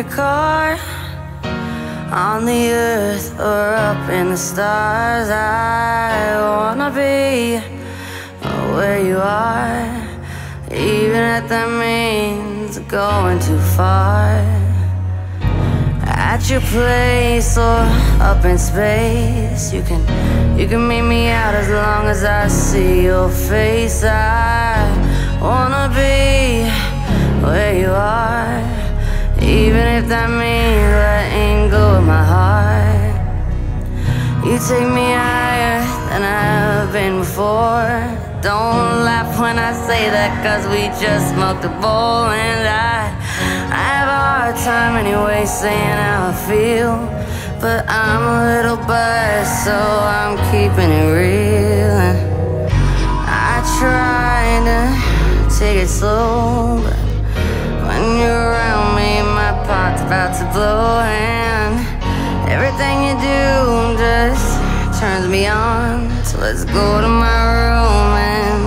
car on the earth or up in the stars. I wanna be where you are, even if that means going too far. At your place or up in space, you can meet me out as long as I see your face. I wanna be where you are, even if that means letting go of my heart. You take me higher than I've been before. Don't laugh when I say that, cause we just smoked a bowl. And I have a hard time anyway saying how I feel, but I'm a little buzzed, so I'm keeping it real. And I try to take it slow, but when you're around me, my pot's about to blow. And everything you do just turns me on. So let's go to my room and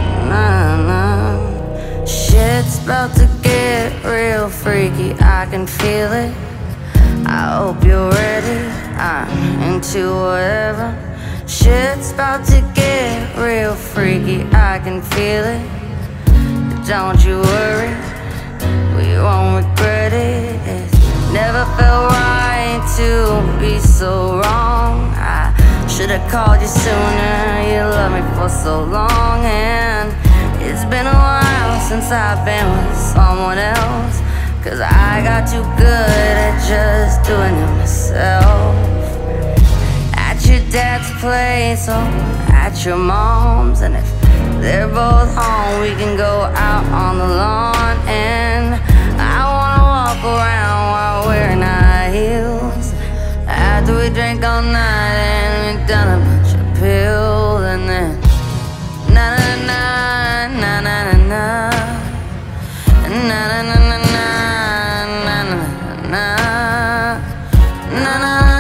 shit's about to get real freaky, I can feel it. I hope you're ready, I'm into whatever. Shit's about to get real freaky, I can feel it. Don't you worry, we won't regret it. It never felt right to be so wrong. I should've called you sooner, you loved me for so long. And it's been a while since I've been with someone else, cause I got too good at just doing it myself. At your dad's place or at your mom's, and if they're both home, we can go out on the lawn. And I wanna walk around while wearing high heels, after we drink all night and we've done a bunch of pills. And then na na na na na na na na na na na na na na na na.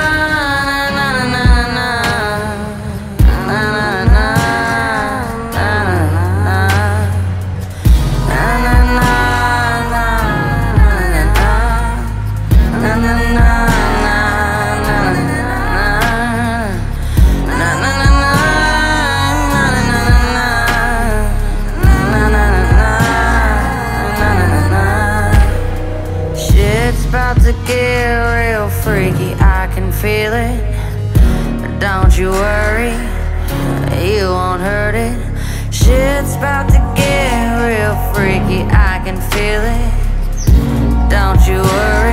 About to get real freaky, I can feel it. Don't you worry, you won't hurt it. Shit's about to get real freaky, I can feel it. Don't you worry.